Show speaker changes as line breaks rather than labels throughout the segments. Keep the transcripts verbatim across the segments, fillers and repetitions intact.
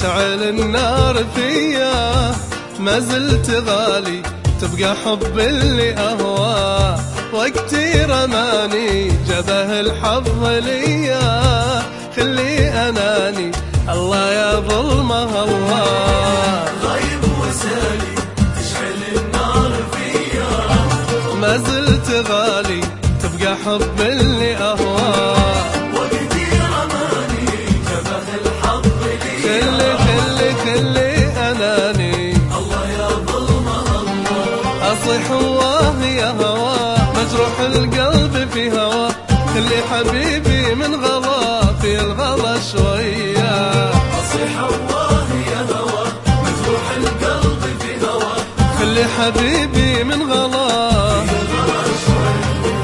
تشعل النار فيا، ما زلت غالي تبقى حب اللي أهواه، وقتي رماني جبه الحظ ليا، خلي أناني الله يا ظلمه الله.
غايب وسالي تشعل النار فيا،
ما زلت غالي تبقى حب اللي أهواه،
وقتي رماني جبه الحظ ليا،
خلي خلي خلي أناني
الله يا ظلمه الله.
أصيح الله يا هواه، مجروح القلب في هواه، خلي حبيبي من غلا في الغلا شوية.
أصيح الله يا هواه، مجروح القلب في هواه،
خلي حبيبي من غلا
في الغلا شوية.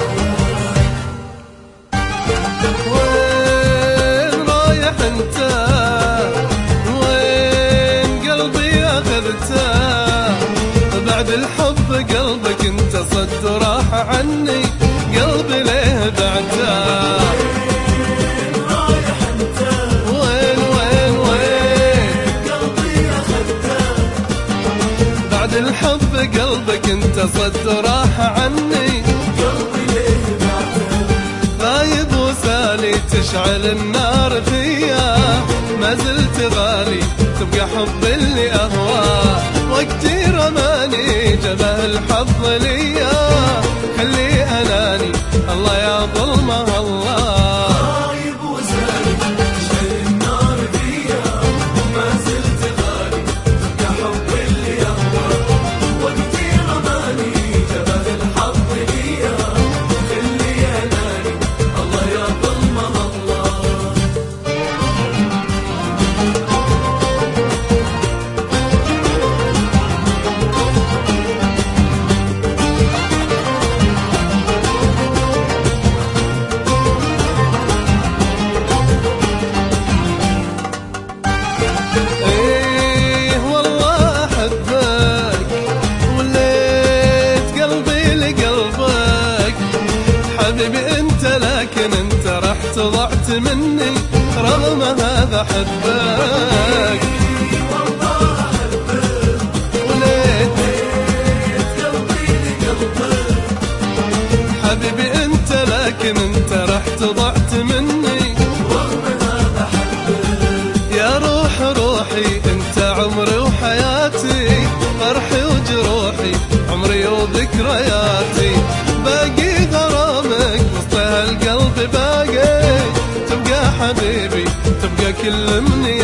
وين رايح انت؟ وين قلبي اخذته؟ بعد الحب قلبك انت صد وراح عني، قلبي ليه بعده؟
وين رايح انت؟
وين وين وين
قلبي أخذته،
بعد الحب قلبك انت صد وراح عني،
قلبي ليه بعده؟
غايب وسالي تشعل النار فيا، ما زلت غالي تبقى حب اللي أهواه، وقتي رماني جبه الحظ ليا، خلي أناني الله يا ظلمه الله.
غايب وسالي تشعل النار فيا، ما زلت غالي تبقى حب اللي أهواه، وقتي رماني جبه الحظ ليا، خلي أناني الله يا ظلمه الله.
ايه والله احبك، وليت قلبي لقلبك حبيبي انت، لكن انت رحت ضعت مني رغم هذا حبك.
والله أحبك،
وليت
قلبي لقلبك،
حبيبي انت، لكن انت رحت ضعت مني
رغم هذا حبك.
يا روح روحي انت عمري وحياتي، فرحي وجروحي عمري وذكرياتي، باقي غرامك وسط هالقلب باقي، تبقى حبيبي تبقى كل مني